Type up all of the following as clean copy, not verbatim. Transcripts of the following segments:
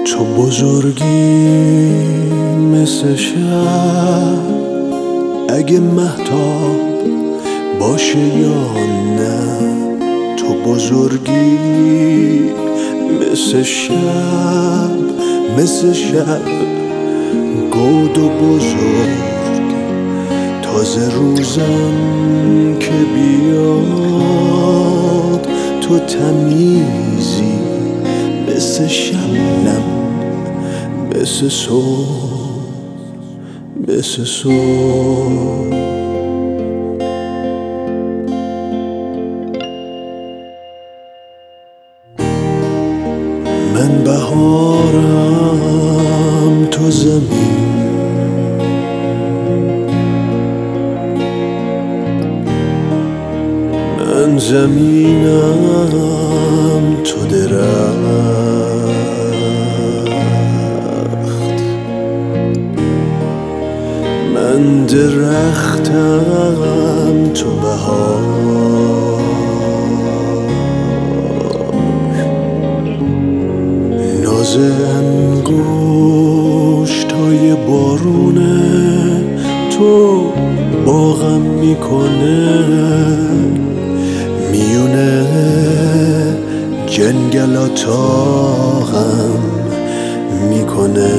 تو بزرگی مثل شب، اگه مهتاب باشه یا نه. تو بزرگی مثل شب، مثل شب گود و بزرگ. تازه روزم که بیاد تو تمیزی مثل شبنم، مثل صبح، مثل صبح. من بهارم تو زمین، من زمینم تو درخت، من درختم تو بهار. ناز انگشتای بارونه تو باغم میکنه، میونه جنگل اتاقم میکنه.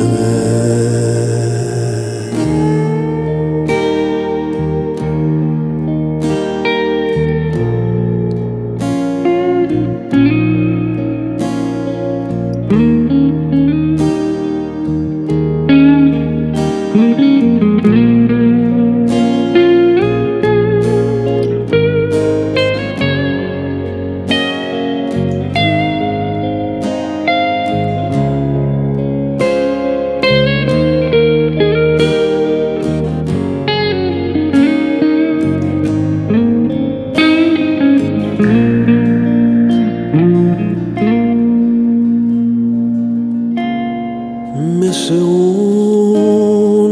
مثل اون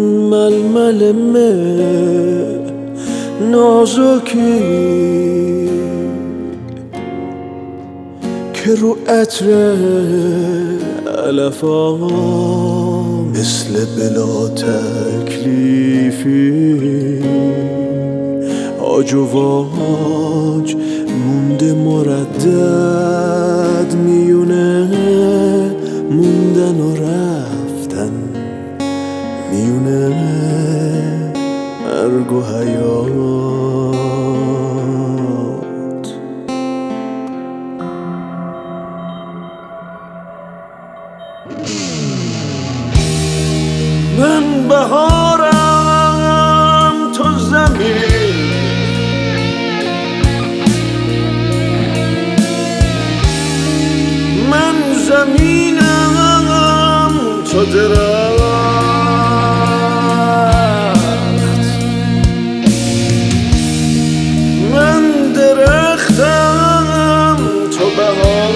ململ نازکی که رو عطر علفا مثل بلا تکلیفی آج و واج مونده مردد، میونه موندن و رفتن، میونه مرگ و حیات. من بهارم تو زمین، من زمینم تو درخت، من درختم تو بهار.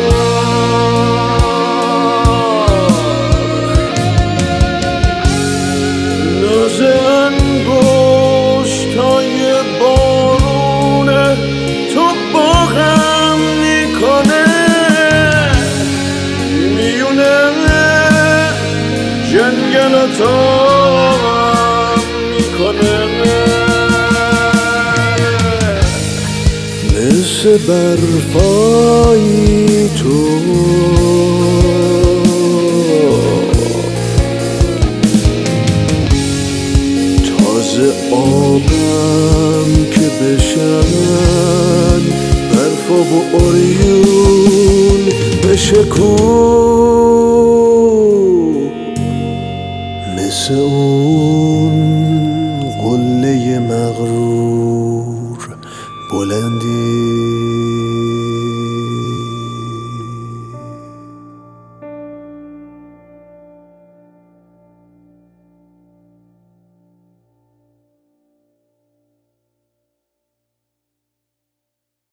ناز انگشتای بارونه تو باغم میکنه، جنگل اتاقم میکنه. مثل برفایی تو تازه آبم که بشن برف و عیون بشکن. مثل اون